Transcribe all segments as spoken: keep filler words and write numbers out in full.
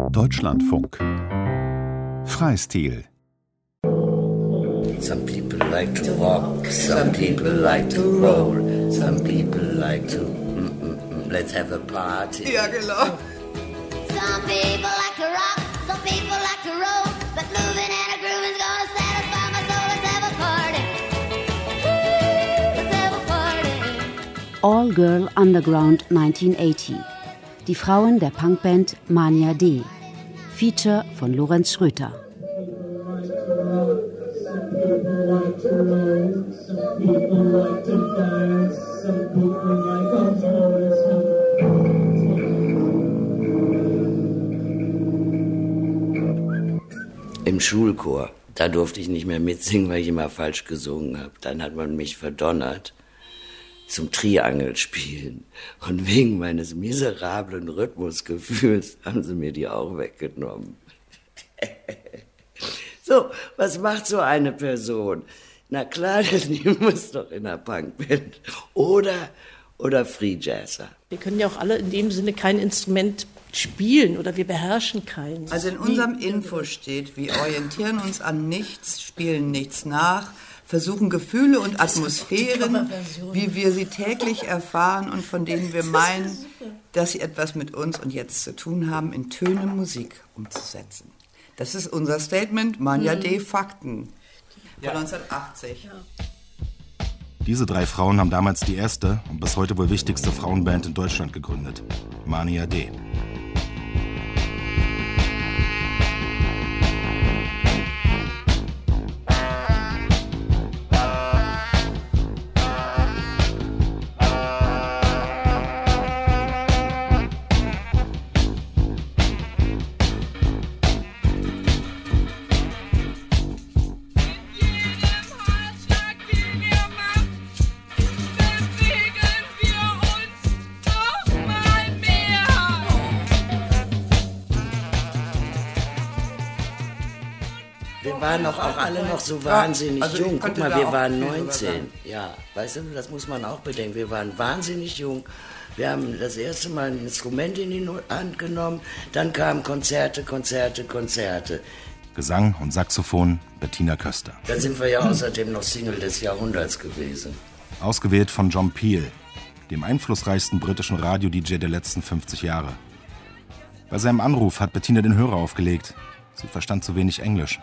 Deutschlandfunk. Freistil. Some people like to walk, some people like to roll, some people like to mm, mm, mm, let's have a party. Ja, genau. Some people like to rock, some people like to roll, but moving and a groove is gonna satisfy my soul. Let's have a party. Woo, let's have a party. All Girl Underground neunzehnhundertachtzig. Die Frauen der Punkband Mania D. Feature von Lorenz Schröter. Im Schulchor, da durfte ich nicht mehr mitsingen, weil ich immer falsch gesungen habe. Dann hat man mich verdonnert zum Triangel spielen. Und wegen meines miserablen Rhythmusgefühls haben sie mir die auch weggenommen. So, was macht so eine Person? Na klar, die muss doch in einer Punkband oder, oder Free Jazzer. Wir können ja auch alle in dem Sinne kein Instrument spielen oder wir beherrschen keins. Also in unserem Info steht, wir orientieren uns an nichts, spielen nichts nach, versuchen Gefühle und Atmosphären, wie wir sie täglich erfahren und von denen wir meinen, dass sie etwas mit uns und jetzt zu tun haben, in Töne Musik umzusetzen. Das ist unser Statement, Mania D. Fakten von neunzehnhundertachtzig. Ja. Diese drei Frauen haben damals die erste und bis heute wohl wichtigste Frauenband in Deutschland gegründet, Mania D. Wir waren doch auch alle noch so wahnsinnig also jung. Guck mal, wir waren neunzehn. Sagen. Ja, weißt du, das muss man auch bedenken. Wir waren wahnsinnig jung. Wir haben das erste Mal ein Instrument in die Hand genommen. Dann kamen Konzerte, Konzerte, Konzerte. Gesang und Saxophon Bettina Köster. Dann sind wir ja außerdem noch Single des Jahrhunderts gewesen. Ausgewählt von John Peel, dem einflussreichsten britischen Radio-D J der letzten fünfzig Jahre. Bei seinem Anruf hat Bettina den Hörer aufgelegt. Sie verstand zu wenig Englisch.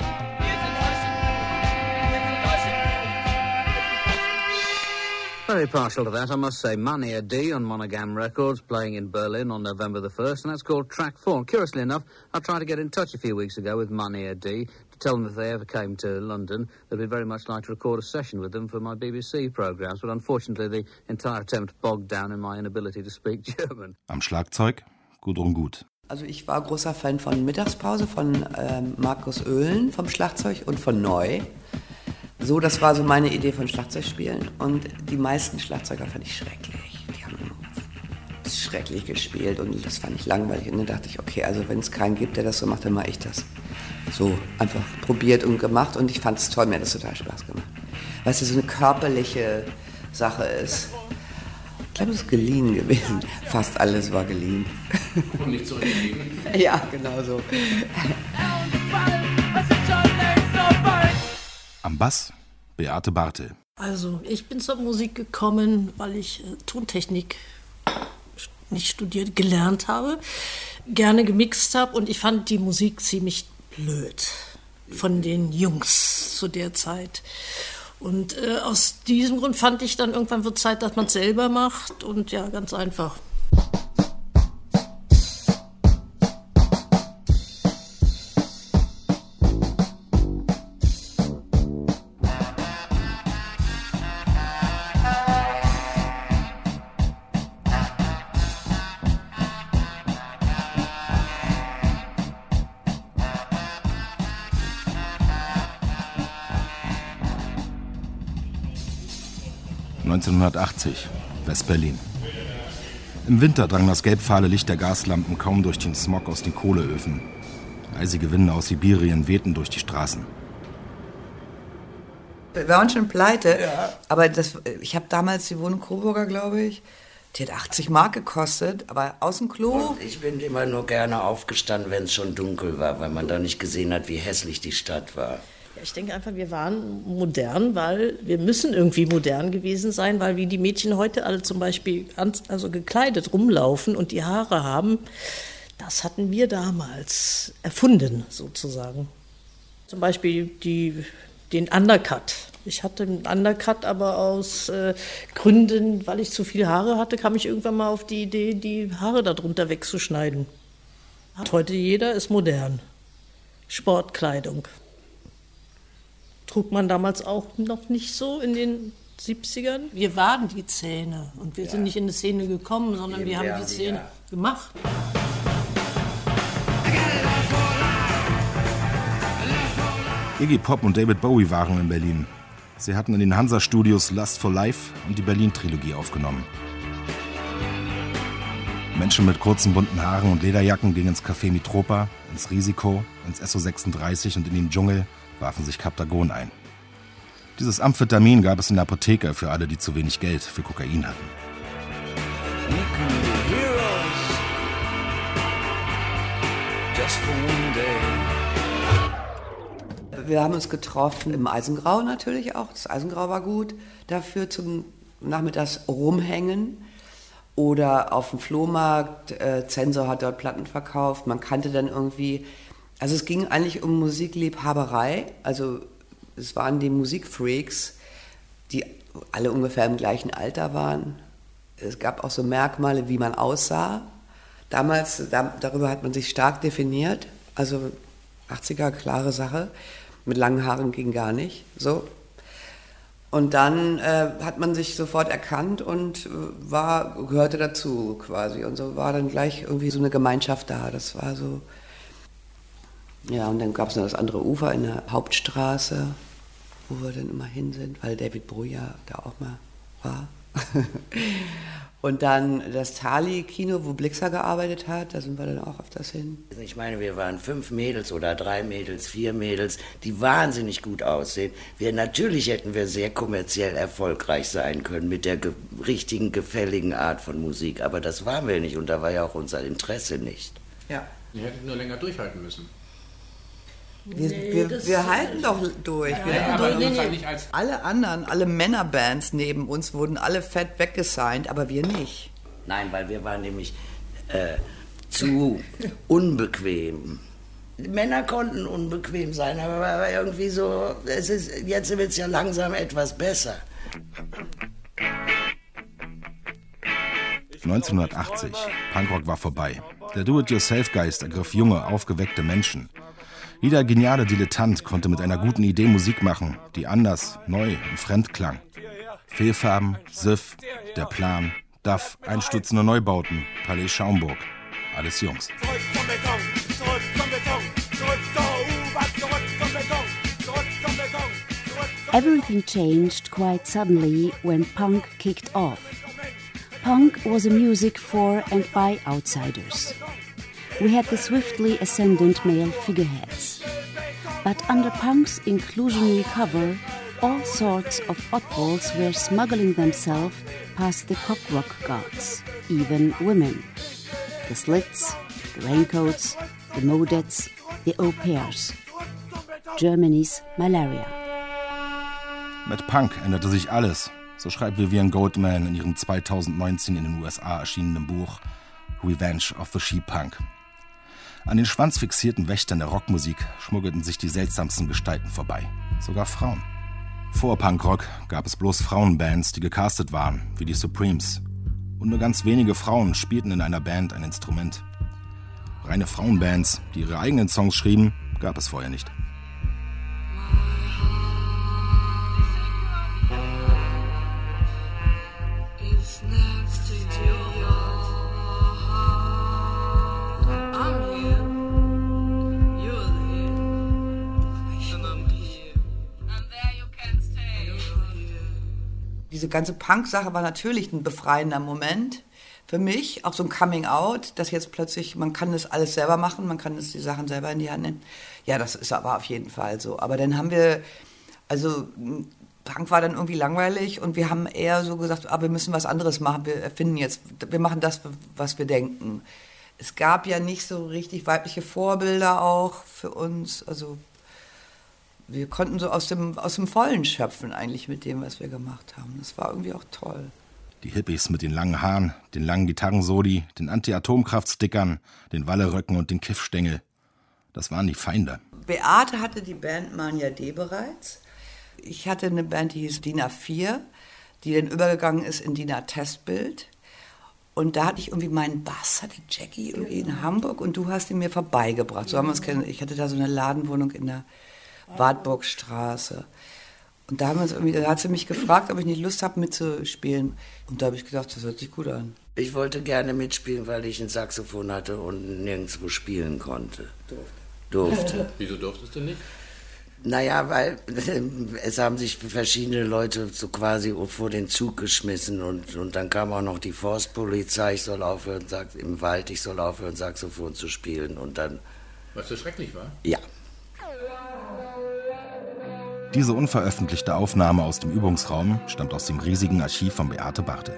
Very partial to that, I must say. Mania D on Monogram Records, playing in Berlin on November the first, and that's called Track four. And curiously enough, I tried to get in touch a few weeks ago with Mania D to tell them if they ever came to London, they'd be very much like to record a session with them for my B B C programmes. But unfortunately, the entire attempt bogged down in my inability to speak German. Am Schlagzeug Gudrun Gut. Also ich war großer Fan von Mittagspause, von ähm, Markus Oehlen vom Schlagzeug und von Neu. So, das war so meine Idee von Schlagzeugspielen. Und die meisten Schlagzeuger fand ich schrecklich. Die haben schrecklich gespielt und das fand ich langweilig. Und dann dachte ich, okay, also wenn es keinen gibt, der das so macht, dann mache ich das. So einfach probiert und gemacht und ich fand es toll, mir hat das total Spaß gemacht. Weil es so eine körperliche Sache ist. Ich glaube, es ist geliehen gewesen. Fast alles war geliehen. Und nicht zurückgegeben? Ja, genau so. Am Bass Beate Bartel. Also ich bin zur Musik gekommen, weil ich äh, Tontechnik nicht studiert, gelernt habe, gerne gemixt habe und ich fand die Musik ziemlich blöd von den Jungs zu der Zeit. Und äh, aus diesem Grund fand ich dann, irgendwann wird Zeit, dass man es selber macht und ja, ganz einfach. neunzehnhundertachtzig, West-Berlin. Im Winter drang das gelbfahle Licht der Gaslampen kaum durch den Smog aus den Kohleöfen. Eisige Winde aus Sibirien wehten durch die Straßen. Wir waren schon pleite, Ja. aber das, ich habe damals die Wohnung Coburger, glaube ich, Die hat achtzig Mark gekostet, aber aus dem Klo. Und ich bin immer nur gerne aufgestanden, wenn es schon dunkel war, weil man da nicht gesehen hat, wie hässlich die Stadt war. Ja, ich denke einfach, wir waren modern, weil wir müssen irgendwie modern gewesen sein, weil wie die Mädchen heute alle zum Beispiel also gekleidet rumlaufen und die Haare haben, das hatten wir damals erfunden, sozusagen. Zum Beispiel die, den Undercut. Ich hatte einen Undercut, aber aus äh, Gründen, weil ich zu viel Haare hatte, kam ich irgendwann mal auf die Idee, die Haare darunter wegzuschneiden. Und heute jeder ist modern. Sportkleidung. Trug man damals auch noch nicht so in den siebzigern. Wir waren die Szene und wir ja. sind nicht in die Szene gekommen, sondern wir, wir haben die Szene ja. gemacht. Iggy Pop und David Bowie waren in Berlin. Sie hatten in den Hansa-Studios Lust for Life und die Berlin-Trilogie aufgenommen. Menschen mit kurzen bunten Haaren und Lederjacken gingen ins Café Mitropa, ins Risiko, ins S O sechsunddreißig und in den Dschungel, warfen sich Captagon ein. Dieses Amphetamin gab es in der Apotheke für alle, die zu wenig Geld für Kokain hatten. Wir haben uns getroffen im Eisengrau natürlich auch. Das Eisengrau war gut dafür zum nachmittags rumhängen. Oder auf dem Flohmarkt, äh, Zensor hat dort Platten verkauft. Man kannte dann irgendwie, also es ging eigentlich um Musikliebhaberei. Also es waren die Musikfreaks, die alle ungefähr im gleichen Alter waren. Es gab auch so Merkmale, wie man aussah. Damals, da, darüber hat man sich stark definiert. Also achtziger, klare Sache. Mit langen Haaren ging gar nicht. So. Und dann äh, hat man sich sofort erkannt und war, gehörte dazu quasi. Und so war dann gleich irgendwie so eine Gemeinschaft da. Das war so. Ja, und dann gab es noch das andere Ufer in der Hauptstraße, wo wir dann immer hin sind, weil David Bowie ja da auch mal war. Und dann das Thalie-Kino, wo Blixer gearbeitet hat, da sind wir dann auch öfters hin. Ich meine, wir waren fünf Mädels oder drei Mädels, vier Mädels, die wahnsinnig gut aussehen. Wir, natürlich hätten wir sehr kommerziell erfolgreich sein können mit der ge- richtigen, gefälligen Art von Musik. Aber das waren wir nicht und da war ja auch unser Interesse nicht. Ja. Wir hätten nur länger durchhalten müssen. Wir, Nee, wir, das- wir halten doch durch. Ja, wir Ja, halten aber doch uns nee, halt nee. nicht als alle anderen, alle Männerbands neben uns wurden alle fett weggesigned, aber wir nicht. Nein, weil wir waren nämlich äh, zu unbequem. Männer konnten unbequem sein, aber irgendwie so, es ist, jetzt wird es ja langsam etwas besser. neunzehnhundertachtzig. Punkrock war vorbei. Der Do-it-yourself-Geist ergriff junge, aufgeweckte Menschen. Jeder geniale Dilettant konnte mit einer guten Idee Musik machen, die anders, neu und fremd klang. Fehlfarben, Siff, Der Plan, Duff, einstürzende Neubauten, Palais Schaumburg. Alles Jungs. Zurück zum Beton, zurück zum Beton, zurück zur U-Bahn, zurück zum Beton, zurück zum Beton, zurück zum Everything changed quite suddenly when punk kicked off. Punk was a music for and by outsiders. We had the swiftly ascendant male figureheads. But under punk's inclusionary cover, all sorts of oddballs were smuggling themselves past the cock rock gods, even women. The Slits, the Raincoats, the Modettes, the Au Pairs. Germany's Malaria. Mit Punk änderte sich alles. So schreibt Vivian Goldman in ihrem zweitausendneunzehn in den U S A erschienenen Buch Revenge of the Sheep Punk. An den schwanzfixierten Wächtern der Rockmusik schmuggelten sich die seltsamsten Gestalten vorbei. Sogar Frauen. Vor Punkrock gab es bloß Frauenbands, die gecastet waren, wie die Supremes. Und nur ganz wenige Frauen spielten in einer Band ein Instrument. Reine Frauenbands, die ihre eigenen Songs schrieben, gab es vorher nicht. Diese ganze Punk-Sache war natürlich ein befreiender Moment für mich, auch so ein Coming-out, dass jetzt plötzlich, man kann das alles selber machen, man kann das die Sachen selber in die Hand nehmen. Ja, das ist aber auf jeden Fall so. Aber dann haben wir, also Punk war dann irgendwie langweilig und wir haben eher so gesagt, ah, wir müssen was anderes machen, wir erfinden jetzt, wir machen das, was wir denken. Es gab ja nicht so richtig weibliche Vorbilder auch für uns, also wir konnten so aus dem, aus dem Vollen schöpfen eigentlich mit dem, was wir gemacht haben. Das war irgendwie auch toll. Die Hippies mit den langen Haaren, den langen Gitarrensoli, den Anti-Atomkraft-Stickern, den Walleröcken und den Kiffstängel. Das waren die Feinde. Beate hatte die Band Mania D bereits. Ich hatte eine Band, die hieß D I N A vier, die dann übergegangen ist in D I N A Testbild. Und da hatte ich irgendwie meinen Bass, hatte Jackie irgendwie in Hamburg und du hast ihn mir vorbeigebracht. So haben wir uns kennengelernt. Ich hatte da so eine Ladenwohnung in der Wartburgstraße. Und da, haben wir uns irgendwie, da hat sie mich gefragt, ob ich nicht Lust habe mitzuspielen. Und da habe ich gedacht, das hört sich gut an. Ich wollte gerne mitspielen, weil ich ein Saxophon hatte und nirgendwo spielen konnte. Durfte. Durfte. Wieso durftest du nicht? Naja, weil es haben sich verschiedene Leute so quasi vor den Zug geschmissen und, und dann kam auch noch die Forstpolizei, ich soll aufhören, Sax- im Wald, ich soll aufhören, Saxophon zu spielen und dann... Was so schrecklich war? Ja. Diese unveröffentlichte Aufnahme aus dem Übungsraum stammt aus dem riesigen Archiv von Beate Bachtel.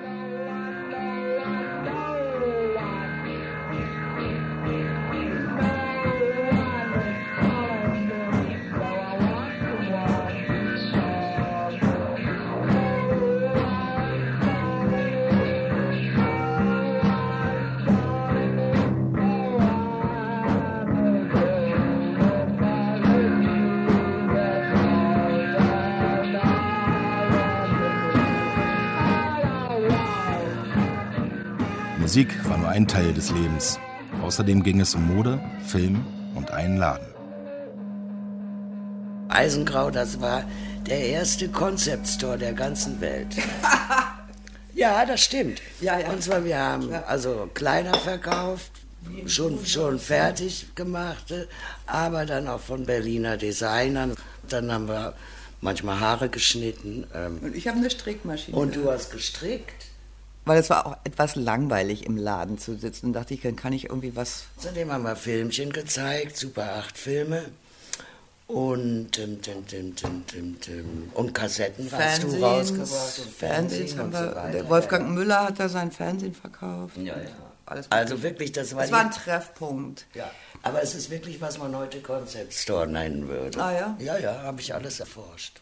Musik war nur ein Teil des Lebens. Außerdem ging es um Mode, Film und einen Laden. Eisengrau, das war der erste Concept Store der ganzen Welt. Ja, das stimmt. Ja, ja. Und zwar, wir haben also Kleider verkauft, schon, schon fertig gemachte, aber dann auch von Berliner Designern. Dann haben wir manchmal Haare geschnitten. Ähm, und ich habe eine Strickmaschine. Und du hast gestrickt? Weil es war auch etwas langweilig, im Laden zu sitzen. Und dachte ich, dann kann ich irgendwie was... Zudem haben wir Filmchen gezeigt, Super acht Filme. Und, tim, tim, tim, tim, tim, tim. und Kassetten hast du rausgebracht. Und Fernsehen haben wir, und so weiter. der Wolfgang Müller hat da sein Fernsehen verkauft. Ja, ja. Alles also wirklich, das war, das war ein Treffpunkt. Ja, aber es ist wirklich, was man heute Concept Store nennen würde. Ah ja? Ja, ja, habe ich alles erforscht.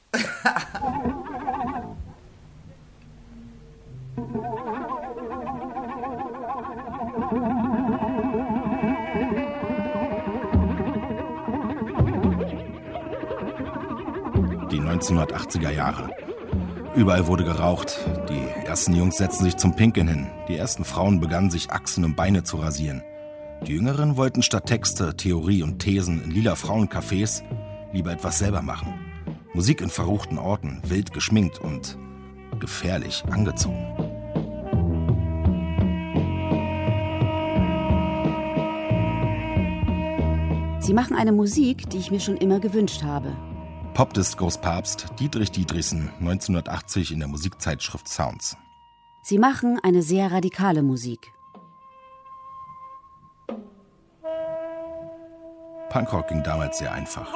Die neunzehnhundertachtziger Jahre. Überall wurde geraucht. Die ersten Jungs setzten sich zum Pinkeln hin. Die ersten Frauen begannen, sich Achseln und Beine zu rasieren. Die Jüngeren wollten statt Texte, Theorie und Thesen in lila Frauencafés lieber etwas selber machen. Musik in verruchten Orten, wild geschminkt und gefährlich angezogen. Sie machen eine Musik, die ich mir schon immer gewünscht habe. Popdiscos Papst Dietrich Dietrichsen, neunzehnhundertachtzig in der Musikzeitschrift Sounds. Sie machen eine sehr radikale Musik. Punkrock ging damals sehr einfach.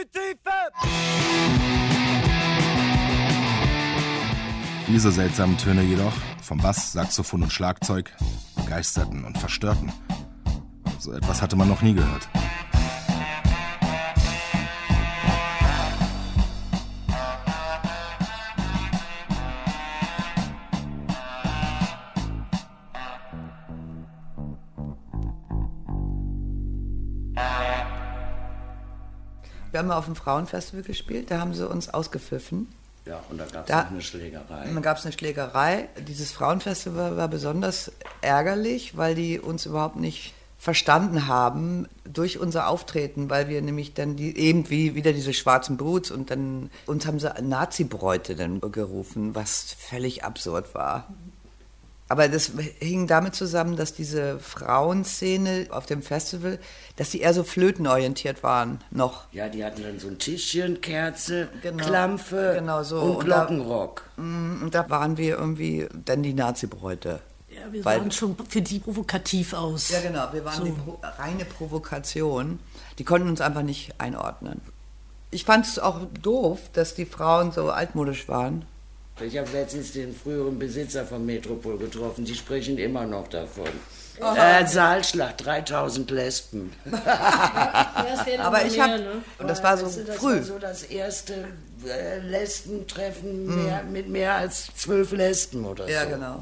Diese seltsamen Töne jedoch, vom Bass, Saxophon und Schlagzeug, begeisterten und verstörten. So etwas hatte man noch nie gehört. Wir haben mal auf dem Frauenfestival gespielt, da haben sie uns ausgepfiffen. Ja, und da gab es Da- auch eine Schlägerei. Da gab es eine Schlägerei. Dieses Frauenfestival war besonders ärgerlich, weil die uns überhaupt nicht verstanden haben durch unser Auftreten, weil wir nämlich dann die, eben wie wieder diese schwarzen Boots und dann uns haben sie Nazi-Bräute dann gerufen, was völlig absurd war. Aber das hing damit zusammen, dass diese Frauenszene auf dem Festival, dass die eher so flötenorientiert waren noch. Ja, die hatten dann so ein Tischchen, Kerze, Genau. Klampfe Genau so. und Und da- Glockenrock. Und da waren wir irgendwie dann die Nazi-Bräute. Ja, wir Weil- sahen schon für die provokativ aus. Ja, genau. Wir waren So. die Pro reine Provokation. Die konnten uns einfach nicht einordnen. Ich fand es auch doof, dass die Frauen so altmodisch waren. Ich habe letztens den früheren Besitzer von Metropol getroffen, die sprechen immer noch davon. Oh. Äh, Saalschlacht, dreitausend Lesben. Aber ich habe, ne? Und das war so das früh. Das war so das erste äh, Lesbentreffen Mhm. mehr, mit mehr als zwölf Lesben oder Ja, so. genau.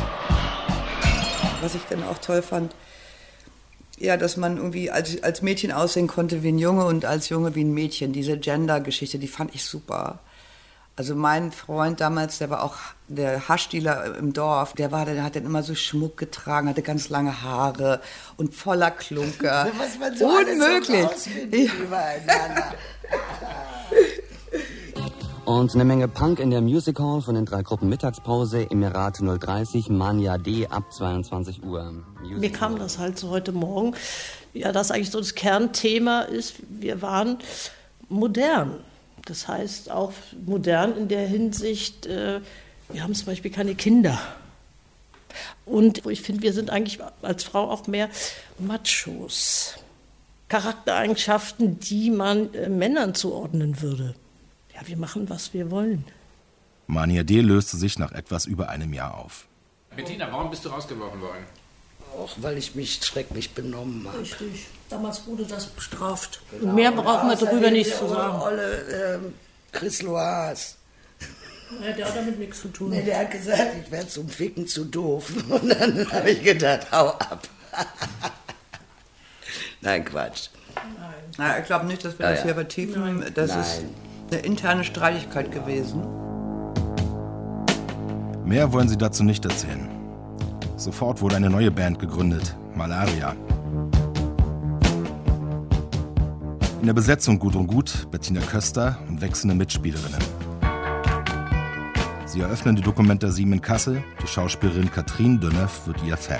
Was ich dann auch toll fand, ja, dass man irgendwie als, als Mädchen aussehen konnte wie ein Junge und als Junge wie ein Mädchen. Diese Gender-Geschichte, die fand ich super. Also mein Freund damals, der war auch der Haschdealer im Dorf, der war, der hat dann immer so Schmuck getragen, hatte ganz lange Haare und voller Klunker. Was man so Unmöglich. alles so rausfindet übereinander. Und eine Menge Punk in der Music Hall von den drei Gruppen Mittagspause, Emirate null dreißig, Mania D ab zweiundzwanzig Uhr. Music Mir kam das halt so heute Morgen, ja, das eigentlich so das Kernthema ist, wir waren modern. Das heißt auch modern in der Hinsicht, äh, wir haben zum Beispiel keine Kinder. Und ich finde, wir sind eigentlich als Frau auch mehr Machos. Charaktereigenschaften, die man äh, Männern zuordnen würde. Ja, wir machen, was wir wollen. Mania D löste sich nach etwas über einem Jahr auf. Bettina, warum bist du rausgeworfen worden? Auch weil ich mich schrecklich benommen habe. Richtig. Damals wurde das bestraft. Genau. Mehr brauchen wir darüber nichts zu sagen. Olle, ähm, Chris Loas. Ja, der hat damit nichts zu tun. Nee, der hat gesagt, ich werde zum Ficken zu doof. Und dann habe ich gedacht, hau ab. Nein, Quatsch. Nein. Na, ich glaube nicht, dass wir Ja, das ja. hier vertiefen. Nein. Das Nein. ist eine interne Streitigkeit gewesen. Mehr wollen sie dazu nicht erzählen. Sofort wurde eine neue Band gegründet, Malaria. In der Besetzung Gudrun Gut, Bettina Köster und wechselnde Mitspielerinnen. Sie eröffnen die Documenta sieben in Kassel. Die Schauspielerin Catherine Deneuve wird ihr Fan.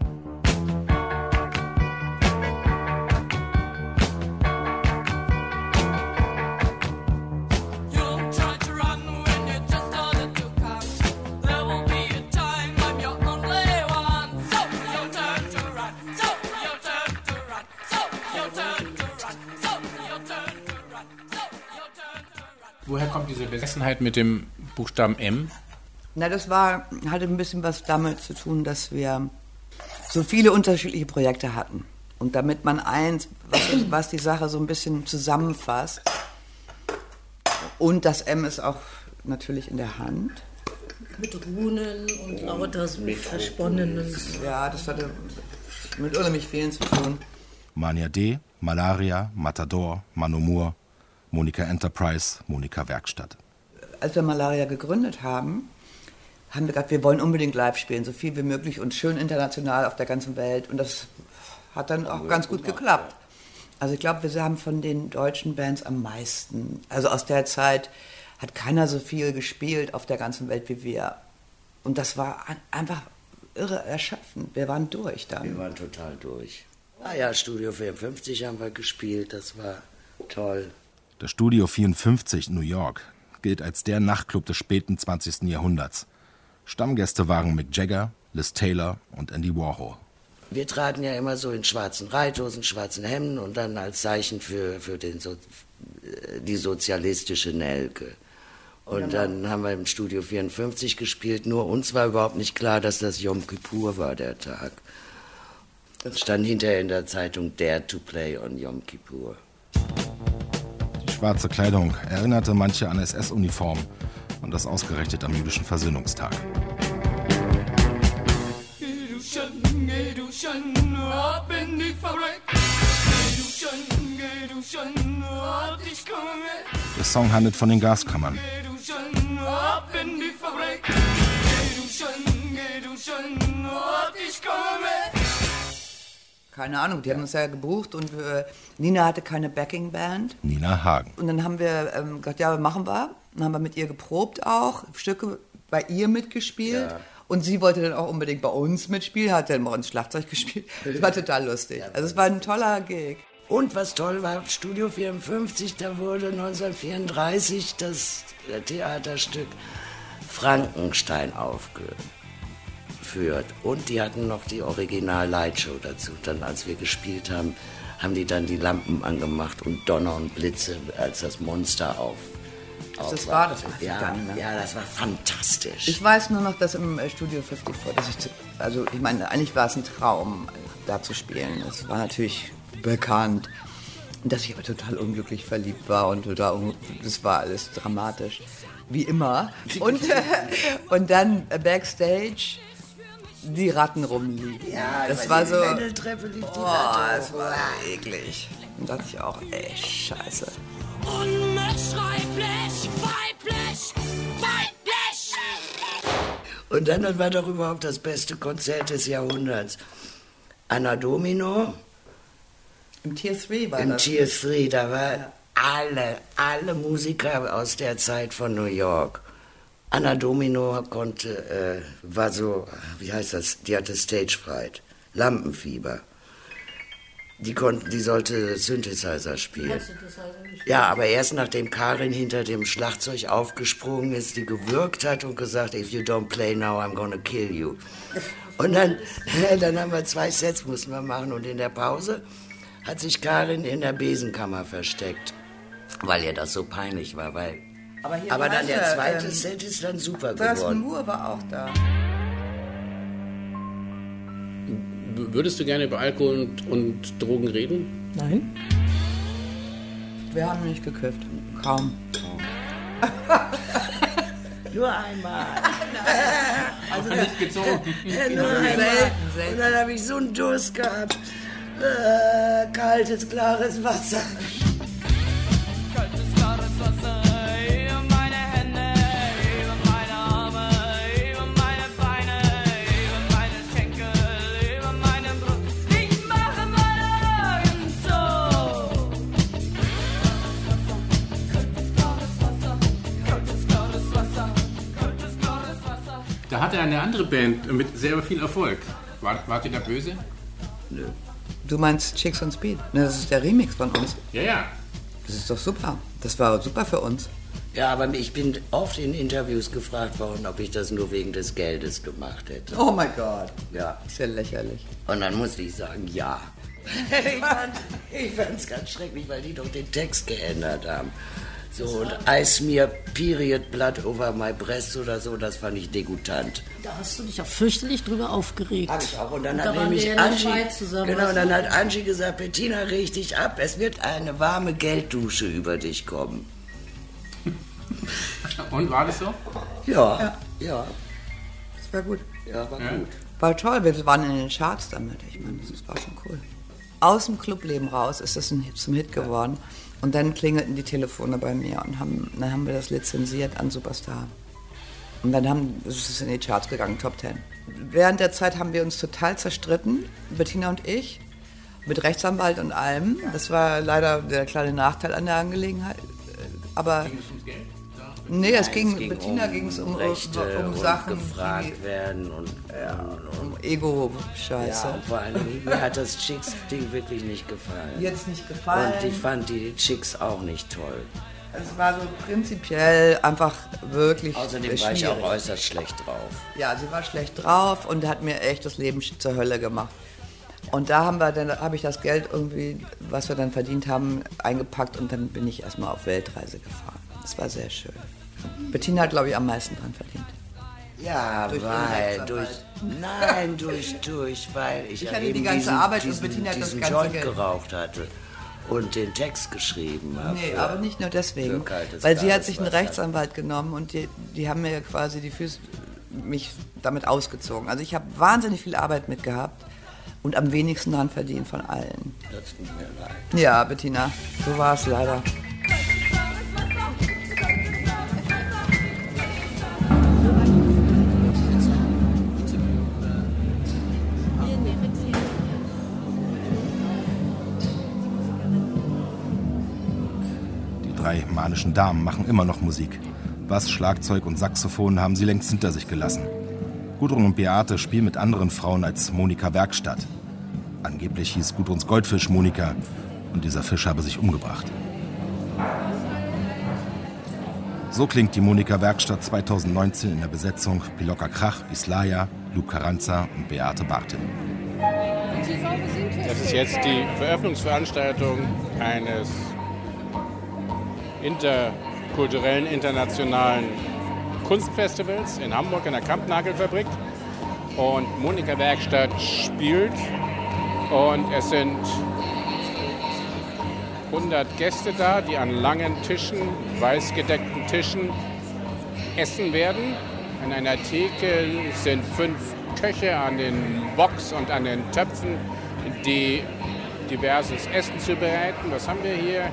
Woher kommt diese Besessenheit mit dem Buchstaben M? Na, das war, hatte ein bisschen was damit zu tun, dass wir so viele unterschiedliche Projekte hatten. Und damit man eins, was, was die Sache so ein bisschen zusammenfasst, und das M ist auch natürlich in der Hand. Mit Runen und lauter so versponnenen. Ja, das hatte mit unheimlich vielen zu tun. Mania D, Malaria, Matador, Manowar, Monika Enterprise, Monika Werkstatt. Als wir Malaria gegründet haben, haben wir gesagt, wir wollen unbedingt live spielen, so viel wie möglich und schön international auf der ganzen Welt. Und das hat dann auch ganz gut geklappt. Also ich glaube, wir haben von den deutschen Bands am meisten, also aus der Zeit hat keiner so viel gespielt auf der ganzen Welt wie wir. Und das war einfach irre erschöpfend. Wir waren durch dann. Wir waren total durch. Ah ja, Studio vierundfünfzig haben wir gespielt, das war toll. Das Studio vierundfünfzig in New York gilt als der Nachtclub des späten zwanzigsten Jahrhunderts. Stammgäste waren Mick Jagger, Liz Taylor und Andy Warhol. Wir traten ja immer so in schwarzen Reithosen, schwarzen Hemden und dann als Zeichen für, für den so, die sozialistische Nelke. Und Genau. Dann haben wir im Studio vierundfünfzig gespielt, nur uns war überhaupt nicht klar, dass das Yom Kippur war, der Tag. Das stand hinterher in der Zeitung Dare to Play on Yom Kippur. Die schwarze Kleidung erinnerte manche an S S-Uniformen und das ausgerechnet am jüdischen Versöhnungstag. Der Song handelt von den Gaskammern. Keine Ahnung, die haben uns ja gebucht und wir, Nina hatte keine Backing-Band. Nina Hagen. Und dann haben wir ähm, gesagt, ja, machen wir. Dann haben wir mit ihr geprobt auch, Stücke bei ihr mitgespielt. Ja. Und sie wollte dann auch unbedingt bei uns mitspielen, hat dann bei uns Schlagzeug gespielt. Das war total lustig. Also es war ein toller Gig. Und was toll war, Studio vierundfünfzig, da wurde neunzehnhundertvierunddreißig das Theaterstück Frankenstein aufgeführt. Und die hatten noch die Original-Lightshow dazu. Dann, als wir gespielt haben, haben die dann die Lampen angemacht und Donner und Blitze, als das Monster auf. Das war das, weiß ich ja, gar nicht mehr. ja, das war fantastisch. Ich weiß nur noch, dass im äh, Studio vierundfünfzig, dass ich, zu- also ich meine, eigentlich war es ein Traum, da zu spielen. Es war natürlich bekannt, dass ich aber total unglücklich verliebt war und total, un- das war alles dramatisch, wie immer. Und, äh, und dann äh, Backstage die Ratten rumliefen. Ja, das über war die so, Wendeltreppe lief die oh, Ratte das hoch. war eklig. Und dachte ich auch, ey, scheiße. Unbeschreiblich, weiblich, weiblich. Und dann das war doch überhaupt das beste Konzert des Jahrhunderts. Anna Domino Im Tier drei war im das. Tier drei, da war alle, alle Musiker aus der Zeit von New York. Anna Domino konnte, äh, war so, wie heißt das, die hatte Stage Fright, Lampenfieber. Die, konnte, die sollte Synthesizer spielen. Ja, aber erst nachdem Karin hinter dem Schlagzeug aufgesprungen ist, die gewürgt hat und gesagt, if you don't play now, I'm gonna kill you. Und dann, dann haben wir zwei Sets, mussten wir machen. Und in der Pause hat sich Karin in der Besenkammer versteckt, weil ihr das so peinlich war. Weil, Aber, hier, aber wie dann heißt der er, zweite ähm, Set ist dann super Thurston geworden. Moore war auch da. W- Würdest du gerne über Alkohol und, und Drogen reden? Nein. Wir haben nicht gekifft. Kaum. Nur einmal. Also nicht gezogen. Nur einmal. selten. Und dann habe ich so einen Durst gehabt. Äh, kaltes, klares Wasser. Kaltes, klares Wasser über meine Hände, über meine Arme, über meine Beine, über meine Schenkel, über meine Brust. Ich mache meine Augen so. Kaltes, klares Wasser, kaltes, klares Wasser, kaltes, klares Wasser. Da hatte eine andere Band mit sehr viel Erfolg. War, wart ihr da böse? Nö. Du meinst Chicks on Speed? Ne, das ist der Remix von uns. Ja, ja. Das ist doch super. Das war super für uns. Ja, aber ich bin oft in Interviews gefragt worden, ob ich das nur wegen des Geldes gemacht hätte. Oh mein Gott. Ja. Ist ja lächerlich. Und dann musste ich sagen, ja. ich fand, ich fand's ganz schrecklich, weil die doch den Text geändert haben. So, und I smear period blood over my breast oder so, das fand ich degutant. Da hast du dich auch fürchterlich drüber aufgeregt. Hab ich auch. Und dann Und hat da waren nämlich wir ja in der Angie, Schweiz zusammen, genau, und weißt dann du? hat Angie gesagt, Bettina, reg dich ab, es wird eine warme Gelddusche über dich kommen. Und war das so? Ja, ja, ja, Das war gut. ja war Ja. gut. War toll. Wir waren in den Charts damit. Ich meine, das war schon cool. Aus dem Clubleben raus ist das ein Hit, zum Hit geworden. Und dann klingelten die Telefone bei mir und haben, dann haben wir das lizenziert an Superstar. Und dann haben, es ist in die Charts gegangen, Top Ten. Während der Zeit haben wir uns total zerstritten, Bettina und ich, mit Rechtsanwalt und allem. Das war leider der kleine Nachteil an der Angelegenheit. Aber Ging es ums Geld? nee, es Nein, ging, Bettina ging es um, Rechte um, um und Sachen, gefragt die, werden und, und, und um Ego-Scheiße. ja, und vor allem, mir hat das Chicks-Ding wirklich nicht gefallen. Jetzt nicht gefallen. Und ich fand die Chicks auch nicht toll. Es war so prinzipiell einfach wirklich Außerdem war schwierig. ich auch äußerst schlecht drauf. Ja, sie war schlecht drauf und hat mir echt das Leben zur Hölle gemacht. Und da haben wir dann habe ich das Geld irgendwie, was wir dann verdient haben, eingepackt und dann bin ich erstmal auf Weltreise gefahren. Das war sehr schön. Bettina hat, glaube ich, am meisten dran verdient. Ja, Durch weil, ihre durch, Rechtsanwalt. nein, durch, durch, weil ich, Ich ja hatte die eben ganze diesen, Arbeit und diesen, Bettina hat das diesen ganze Joint Geld. geraucht hatte und den Text geschrieben habe. Nee, für- aber nicht nur deswegen. für kaltes, Weil sie hat klares sich einen Wasser. Rechtsanwalt genommen und die, die haben mir ja quasi die Füße, mich damit ausgezogen. Also ich habe wahnsinnig viel Arbeit mitgehabt und am wenigsten dran verdient von allen. Das tut mir leid. Ja, Bettina, so war es leider. Die drei manischen Damen machen immer noch Musik. Bass, Schlagzeug und Saxophon haben sie längst hinter sich gelassen. Gudrun und Beate spielen mit anderen Frauen als Monika Werkstatt. Angeblich hieß Gudruns Goldfisch Monika und dieser Fisch habe sich umgebracht. So klingt die Monika Werkstatt zweitausendneunzehn in der Besetzung Piloka Krach, Islaya, Luke Carranza und Beate Bartel. Wenn Sie sauber sind, Das ist jetzt die Veröffnungsveranstaltung eines interkulturellen, internationalen Kunstfestivals in Hamburg in der Kampnagelfabrik. Und Monika Werkstatt spielt und es sind hundert Gäste da, die an langen Tischen, weiß gedeckten Tischen essen werden. An einer Theke sind fünf Köche an den Woks und an den Töpfen, die diverses Essen zubereiten. Was haben wir hier?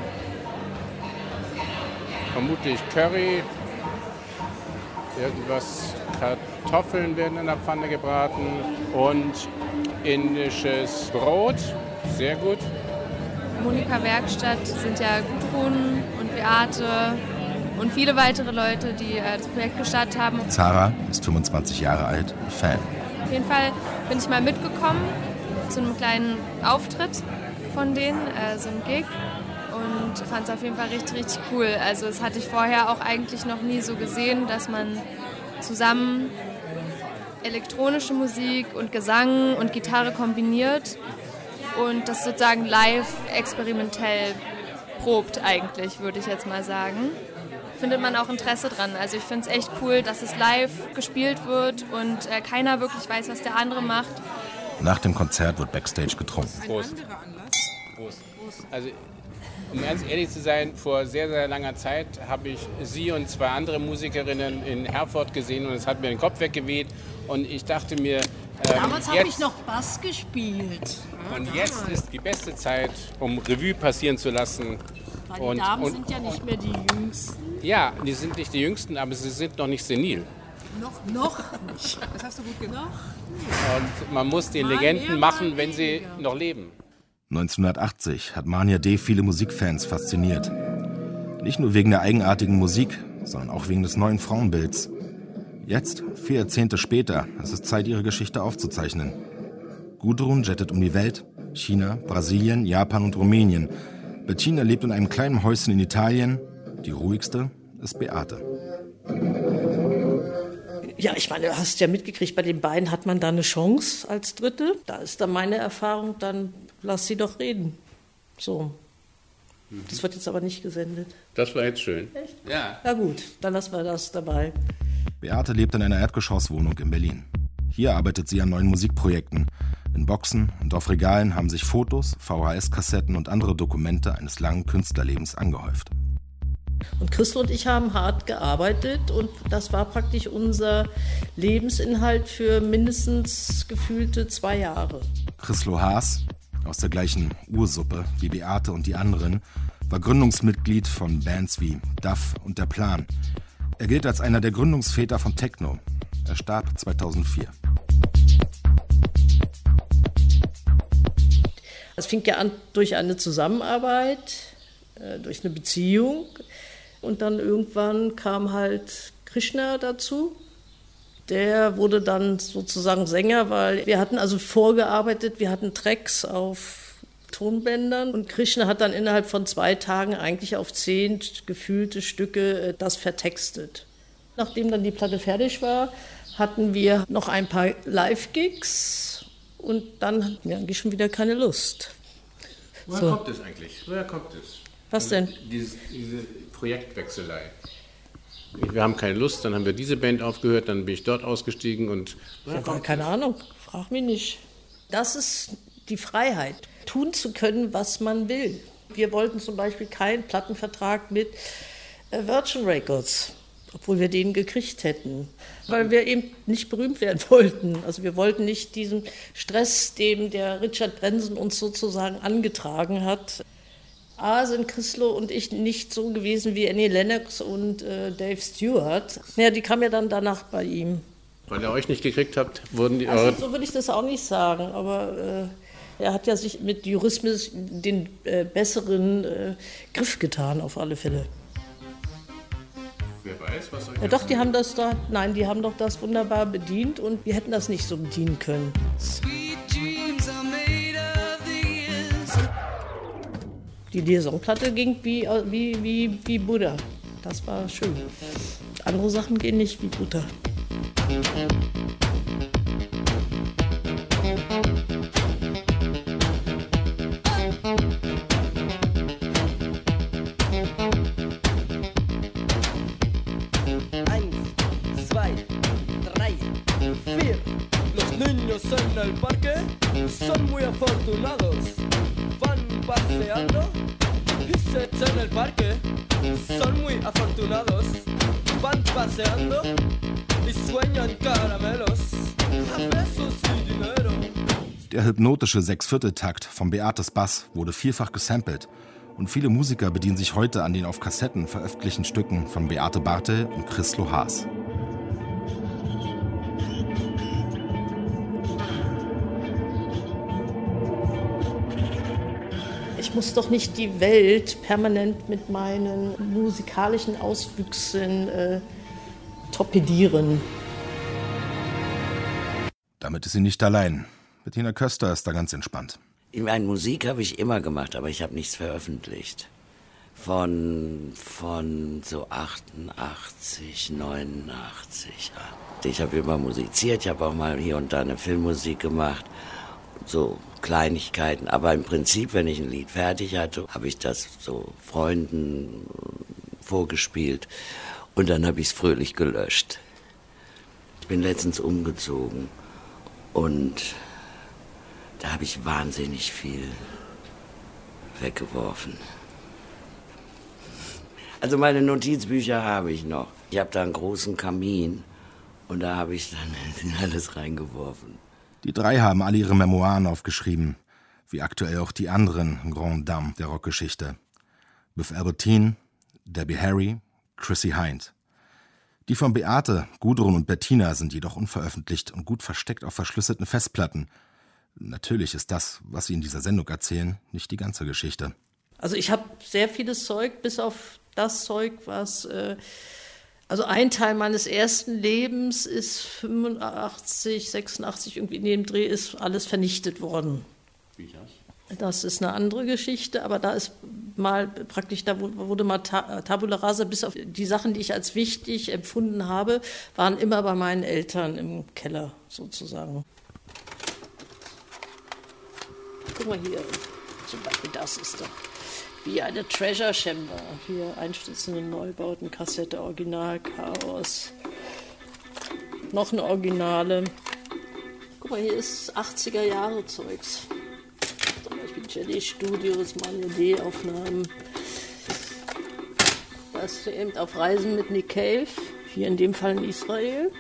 Vermutlich Curry, irgendwas, Kartoffeln werden in der Pfanne gebraten und indisches Brot, sehr gut. Monika Werkstatt sind ja Gudrun und Beate und viele weitere Leute, die äh, das Projekt gestartet haben. Zara ist fünfundzwanzig Jahre alt, Fan. Auf jeden Fall bin ich mal mitgekommen zu einem kleinen Auftritt von denen, äh, so ein Gig. Und fand es auf jeden Fall richtig, richtig cool. Also das hatte ich vorher auch eigentlich noch nie so gesehen, dass man zusammen elektronische Musik und Gesang und Gitarre kombiniert und das sozusagen live experimentell probt eigentlich, würde ich jetzt mal sagen. Findet man auch Interesse dran. Also ich finde es echt cool, dass es live gespielt wird und äh, keiner wirklich weiß, was der andere macht. Nach dem Konzert wird Backstage getrunken. Prost. Prost. Also, um ganz ehrlich zu sein, vor sehr, sehr langer Zeit habe ich sie und zwei andere Musikerinnen in Herford gesehen und es hat mir den Kopf weggeweht und ich dachte mir, ähm, Damals habe jetzt, ich noch Bass gespielt. und jetzt ist die beste Zeit, um Revue passieren zu lassen. Weil die und, Damen und, sind ja nicht mehr die Jüngsten. Ja, die sind nicht die Jüngsten, aber sie sind noch nicht senil. Noch, noch nicht. Das hast du gut gemacht. Und man muss den Mal Legenden mehr, machen, mal wenn sie weniger. noch leben. neunzehnhundertachtzig hat Mania D. viele Musikfans fasziniert. Nicht nur wegen der eigenartigen Musik, sondern auch wegen des neuen Frauenbilds. Jetzt, vier Jahrzehnte später, ist es Zeit, ihre Geschichte aufzuzeichnen. Gudrun jettet um die Welt, China, Brasilien, Japan und Rumänien. Bettina lebt in einem kleinen Häuschen in Italien. Die ruhigste ist Beate. Ja, ich meine, du hast ja mitgekriegt, bei den beiden hat man da eine Chance als Dritte. Da ist dann meine Erfahrung, dann lass sie doch reden. So. Das wird jetzt aber nicht gesendet. Das war jetzt schön. Echt? Ja. Na gut, dann lassen wir das dabei. Beate lebt in einer Erdgeschosswohnung in Berlin. Hier arbeitet sie an neuen Musikprojekten. In Boxen und auf Regalen haben sich Fotos, V H S-Kassetten und andere Dokumente eines langen Künstlerlebens angehäuft. Und Christel und ich haben hart gearbeitet und das war praktisch unser Lebensinhalt für mindestens gefühlte zwei Jahre. Chrislo Haas, aus der gleichen Ursuppe wie Beate und die anderen, war Gründungsmitglied von Bands wie Duff und Der Plan. Er gilt als einer der Gründungsväter von Techno. Er starb zweitausendvier. Es fing ja an durch eine Zusammenarbeit, äh, durch eine Beziehung. Und dann irgendwann kam halt Krishna dazu. Der wurde dann sozusagen Sänger, weil wir hatten also vorgearbeitet, wir hatten Tracks auf Tonbändern. Und Krishna hat dann innerhalb von zwei Tagen eigentlich auf zehn gefühlte Stücke äh, das vertextet. Nachdem dann die Platte fertig war, hatten wir noch ein paar Live-Gigs. Und dann hatten wir eigentlich schon wieder keine Lust. Woher So. kommt es eigentlich? Woher kommt es? Was denn? Dieses, diese Projektwechselei. Wir haben keine Lust, dann haben wir diese Band aufgehört, dann bin ich dort ausgestiegen und... Ja, war, keine Ahnung, frag mich nicht. Das ist die Freiheit, tun zu können, was man will. Wir wollten zum Beispiel keinen Plattenvertrag mit äh, Virgin Records, obwohl wir den gekriegt hätten, weil wir eben nicht berühmt werden wollten. Also wir wollten nicht diesen Stress, dem der Richard Branson uns sozusagen angetragen hat. A, sind Chrislo und ich nicht so gewesen wie Annie Lennox und äh, Dave Stewart. Ja, die kam ja dann danach bei ihm. Weil ihr euch nicht gekriegt habt, wurden die... Also eure so würde ich das auch nicht sagen, aber äh, er hat ja sich mit Jurismus den äh, besseren äh, Griff getan, auf alle Fälle. Wer weiß, was euch... Ja doch, die haben das da, nein, die haben doch das wunderbar bedient und wir hätten das nicht so bedienen können. Die Liaison-Platte ging wie, wie, wie, wie Buddha. Das war schön. Andere Sachen gehen nicht wie Buddha. verano y se echan en el parque. Son muy afortunados, van paseando y sueñan caramelos. A besos y dinero. Der hypnotische Sechsvierteltakt von Beates Bass wurde vielfach gesampelt und viele Musiker bedienen sich heute an den auf Kassetten veröffentlichten Stücken von Beate Bartel und Chris Lohaas. Ich muss doch nicht die Welt permanent mit meinen musikalischen Auswüchsen äh, torpedieren. Damit ist sie nicht allein. Bettina Köster ist da ganz entspannt. Ich meine, Musik habe ich immer gemacht, aber ich habe nichts veröffentlicht. Von, von so achtundachtzig, neunundachtzig an. Ich habe immer musiziert, ich habe auch mal hier und da eine Filmmusik gemacht. So Kleinigkeiten, aber im Prinzip, wenn ich ein Lied fertig hatte, habe ich das so Freunden vorgespielt und dann habe ich es fröhlich gelöscht. Ich bin letztens umgezogen und da habe ich wahnsinnig viel weggeworfen. Also meine Notizbücher habe ich noch. Ich habe da einen großen Kamin und da habe ich dann alles reingeworfen. Die drei haben alle ihre Memoiren aufgeschrieben, wie aktuell auch die anderen Grand Dames der Rockgeschichte. Beth Albertine, Debbie Harry, Chrissy Hind. Die von Beate, Gudrun und Bettina sind jedoch unveröffentlicht und gut versteckt auf verschlüsselten Festplatten. Natürlich ist das, was sie in dieser Sendung erzählen, nicht die ganze Geschichte. Also ich habe sehr vieles Zeug, bis auf das Zeug, was... Äh Also ein Teil meines ersten Lebens ist fünfundachtzig, sechsundachtzig, irgendwie in dem Dreh ist alles vernichtet worden. Wie das? Das ist eine andere Geschichte, aber da ist mal praktisch, da wurde mal Tabula Rasa, bis auf die Sachen, die ich als wichtig empfunden habe, waren immer bei meinen Eltern im Keller sozusagen. Guck mal hier, zum Beispiel das ist doch. Wie eine Treasure Chamber. Hier einstürzende Neubauten, Kassette, Original, Chaos. Noch eine Originale. Guck mal, hier ist achtziger Jahre Zeugs. Zum Beispiel Jelly Studios, Mania D-Aufnahmen. Da ist sie eben auf Reisen mit Nick Cave. Hier in dem Fall in Israel.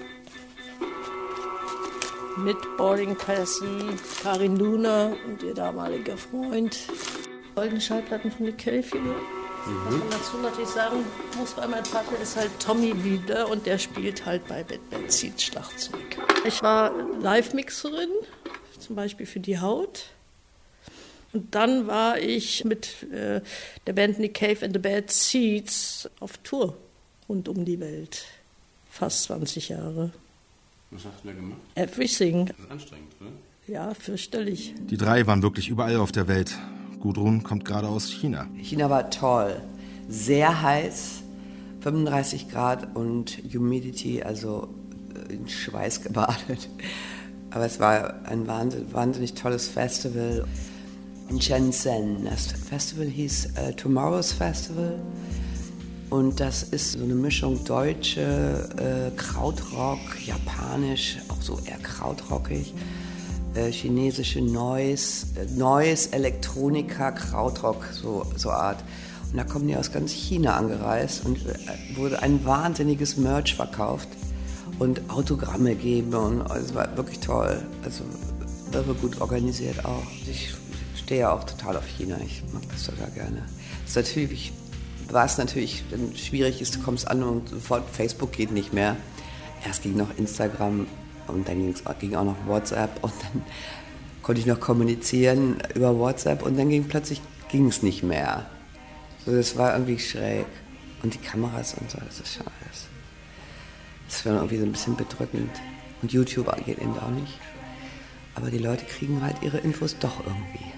Mit Boardingpässen, Karin Luna und ihr damaliger Freund. Goldene Schallplatten von Nick Cave hier. Mhm. Was man dazu natürlich sagen muss, weil mein Partner ist halt Tommy wieder und der spielt halt bei Bad Bad Seeds Schlagzeug. Ich war Live-Mixerin, zum Beispiel für die Haut. Und dann war ich mit äh, der Band Nick Cave and the Bad Seeds auf Tour rund um die Welt. Fast zwanzig Jahre. Was hast du da gemacht? Everything. Das ist anstrengend, oder? Ja, fürchterlich. Die drei waren wirklich überall auf der Welt. Gudrun kommt gerade aus China. China war toll. Sehr heiß, fünfunddreißig Grad und Humidity, also in Schweiß gebadet. Aber es war ein wahnsinnig, wahnsinnig tolles Festival in Shenzhen. Das Festival hieß uh, Tomorrow's Festival. Und das ist so eine Mischung deutsche äh, Krautrock, japanisch, auch so eher krautrockig. Äh, chinesische Noise, äh, Noise, Elektronika, Krautrock, so, so Art. Und da kommen die aus ganz China angereist und äh, wurde ein wahnsinniges Merch verkauft und Autogramme geben und also, es war wirklich toll. Also irre gut organisiert auch. Ich stehe ja auch total auf China, ich mag das total gerne. Das ist natürlich, war es natürlich schwierig ist, du kommst an und sofort Facebook geht nicht mehr. Erst ging noch Instagram. Und dann ging auch noch WhatsApp und dann konnte ich noch kommunizieren über WhatsApp und dann ging plötzlich ging es nicht mehr. So, das war irgendwie schräg. Und die Kameras und so, das ist schon alles. Das war irgendwie so ein bisschen bedrückend. Und YouTube geht eben auch nicht. Aber die Leute kriegen halt ihre Infos doch irgendwie.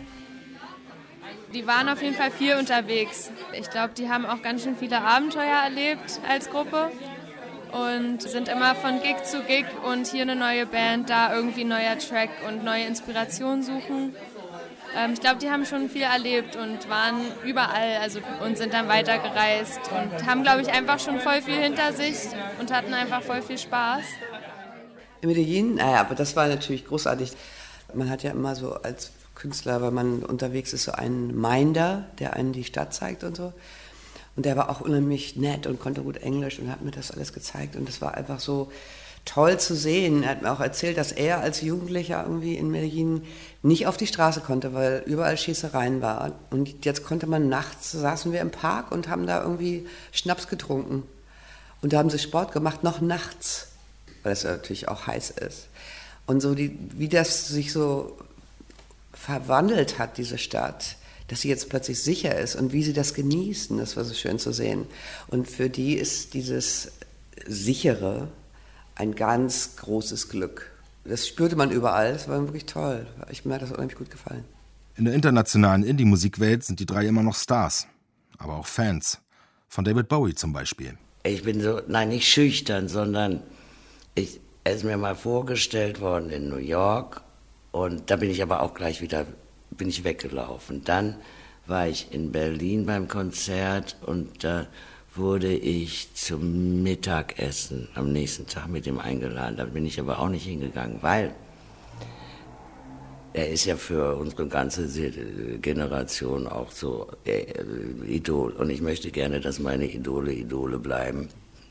Die waren auf jeden Fall viel unterwegs. Ich glaube, die haben auch ganz schön viele Abenteuer erlebt als Gruppe. Und sind immer von Gig zu Gig und hier eine neue Band, da irgendwie ein neuer Track und neue Inspiration suchen. Ähm, ich glaube, die haben schon viel erlebt und waren überall also, und sind dann weitergereist und haben, glaube ich, einfach schon voll viel hinter sich und hatten einfach voll viel Spaß. In Medellin, naja, aber das war natürlich großartig. Man hat ja immer so als Künstler, weil man unterwegs ist, so ein Minder, der einen die Stadt zeigt und so. Und der war auch unheimlich nett und konnte gut Englisch und hat mir das alles gezeigt. Und das war einfach so toll zu sehen. Er hat mir auch erzählt, dass er als Jugendlicher irgendwie in Medellin nicht auf die Straße konnte, weil überall Schießereien waren. Und jetzt konnte man nachts, saßen wir im Park und haben da irgendwie Schnaps getrunken. Und da haben sie Sport gemacht, noch nachts, weil es natürlich auch heiß ist. Und so die, wie das sich so verwandelt hat, diese Stadt, dass sie jetzt plötzlich sicher ist und wie sie das genießen, das war so schön zu sehen. Und für die ist dieses Sichere ein ganz großes Glück. Das spürte man überall, das war wirklich toll. Ich, mir hat das unheimlich gut gefallen. In der internationalen Indie-Musikwelt sind die drei immer noch Stars, aber auch Fans. Von David Bowie zum Beispiel. Ich bin so, nein, nicht schüchtern, sondern ich, er ist mir mal vorgestellt worden in New York und da bin ich aber auch gleich wieder, bin ich weggelaufen. Dann war ich in Berlin beim Konzert und da wurde ich zum Mittagessen am nächsten Tag mit ihm eingeladen. Da bin ich aber auch nicht hingegangen, weil er ist ja für unsere ganze Generation auch so äh, Idol. Und ich möchte gerne, dass meine Idole Idole bleiben.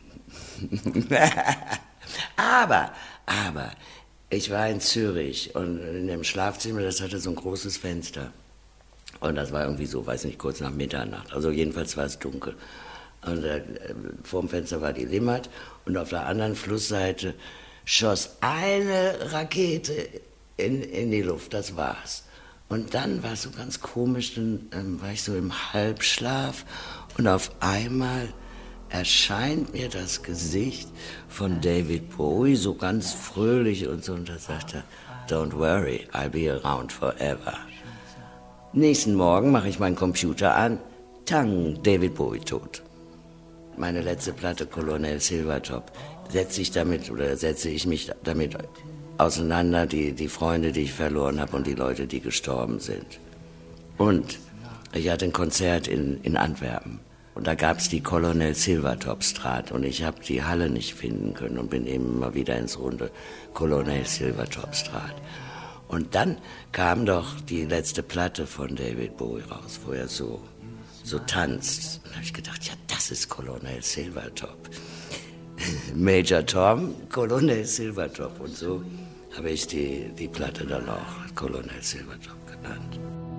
aber, aber, ich war in Zürich und in dem Schlafzimmer, das hatte so ein großes Fenster. Und das war irgendwie so, weiß nicht, kurz nach Mitternacht. Also jedenfalls war es dunkel. Und äh, vor dem Fenster war die Limmat und auf der anderen Flussseite schoss eine Rakete in, in die Luft, das war's. Und dann war es so ganz komisch, dann ähm, war ich so im Halbschlaf und auf einmal erscheint mir das Gesicht von David Bowie so ganz fröhlich und so und da sagt er, don't worry, I'll be around forever. Nächsten Morgen mache ich meinen Computer an, tang, David Bowie tot. Meine letzte Platte, Colonel Silvertop, setze ich damit oder setze ich mich damit auseinander, die, die Freunde, die ich verloren habe und die Leute, die gestorben sind. Und ich hatte ein Konzert in, in Antwerpen und da gab es die Colonel Silvertop Straat und ich habe die Halle nicht finden können und bin eben immer wieder ins runde Colonel Silvertop Straat. Und dann kam doch die letzte Platte von David Bowie raus, wo er so so tanzt. Und da habe ich gedacht, ja, das ist Colonel Silvertop. Major Tom, Colonel Silvertop. Und so habe ich die, die Platte dann auch Colonel Silvertop genannt.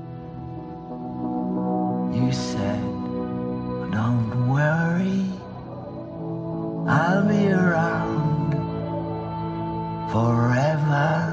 You said, don't worry, I'll be around forever.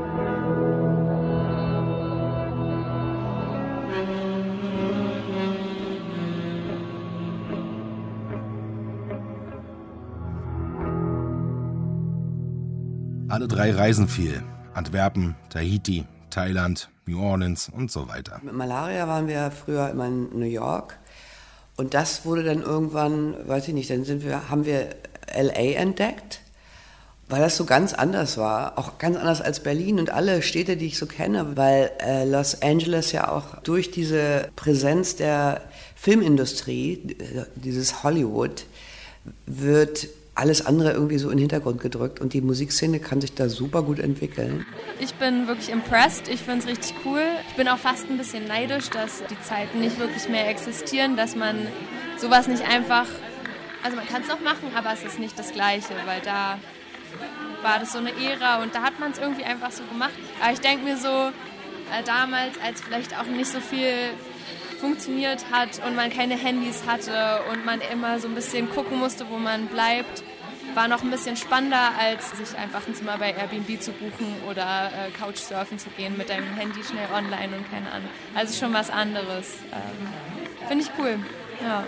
Alle drei reisen viel. Antwerpen, Tahiti, Thailand, New Orleans und so weiter. Mit Malaria waren wir früher immer in New York. Und das wurde dann irgendwann, weiß ich nicht, dann sind wir, haben wir L A entdeckt, weil das so ganz anders war. Auch ganz anders als Berlin und alle Städte, die ich so kenne. Weil äh, Los Angeles ja auch durch diese Präsenz der Filmindustrie, dieses Hollywood, wird alles andere irgendwie so in den Hintergrund gedrückt und die Musikszene kann sich da super gut entwickeln. Ich bin wirklich impressed, ich finde es richtig cool. Ich bin auch fast ein bisschen neidisch, dass die Zeiten nicht wirklich mehr existieren, dass man sowas nicht einfach, also man kann es noch machen, aber es ist nicht das Gleiche, weil da war das so eine Ära und da hat man es irgendwie einfach so gemacht. Aber ich denke mir so, äh, damals, als vielleicht auch nicht so viel funktioniert hat und man keine Handys hatte und man immer so ein bisschen gucken musste, wo man bleibt, war noch ein bisschen spannender, als sich einfach ein Zimmer bei Airbnb zu buchen oder äh, Couchsurfen zu gehen mit deinem Handy schnell online und keine Ahnung. Also schon was anderes. Ähm, Finde ich cool, ja.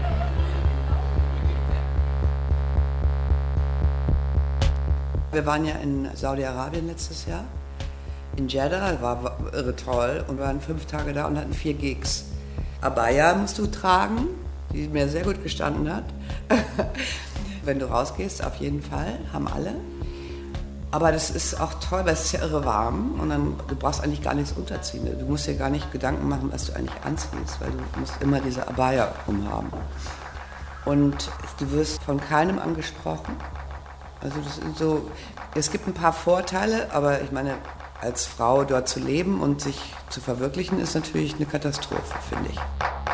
Wir waren ja in Saudi-Arabien letztes Jahr, in Jeddah, war irre toll und waren fünf Tage da und hatten vier Gigs. Abaya musst du tragen, die mir sehr gut gestanden hat. Wenn du rausgehst, auf jeden Fall, haben alle. Aber das ist auch toll, weil es ist ja irre warm und dann, du brauchst eigentlich gar nichts unterziehen. Du musst dir gar nicht Gedanken machen, was du eigentlich anziehst, weil du musst immer diese Abaya umhaben. Und du wirst von keinem angesprochen. Also das ist so, es gibt ein paar Vorteile, aber ich meine, als Frau dort zu leben und sich zu verwirklichen, ist natürlich eine Katastrophe, finde ich.